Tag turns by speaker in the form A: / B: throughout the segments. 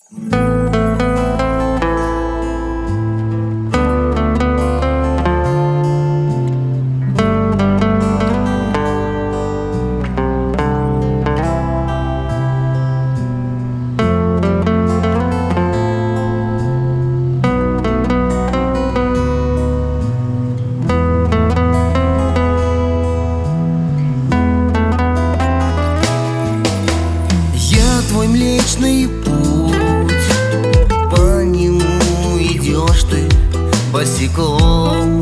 A: Твой Млечный Путь, по нему идешь ты босиком.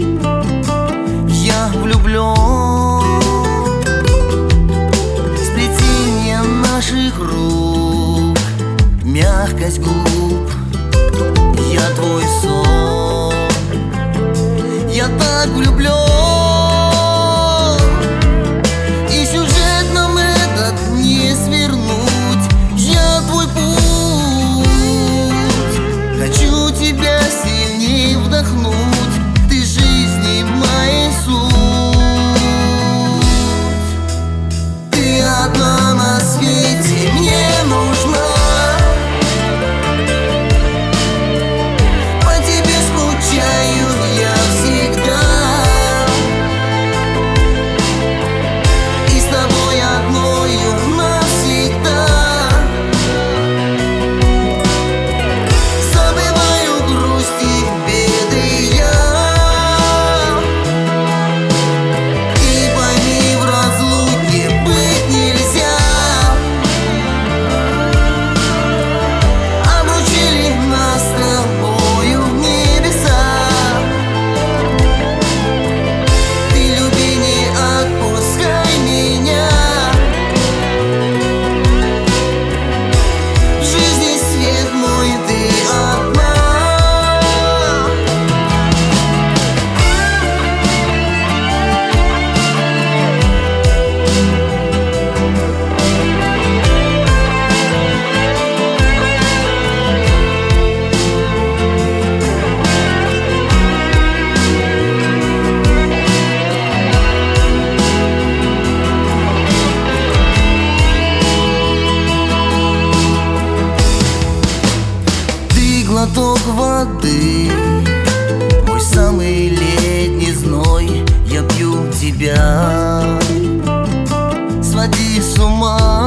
A: Я влюблен в сплетение наших рук, мягкость губ. Я твой сон, я так влюблен. И сюжет нам этот не свернуть. Твой путь, хочу тебя сильнее вдохнуть. Ты жизни моей суть. Ты одна на свете мне нужна. По тебе скучаю я всегда. И с тобой одною навсегда. Глоток воды, мой самый летний зной. Я пью тебя, своди с ума.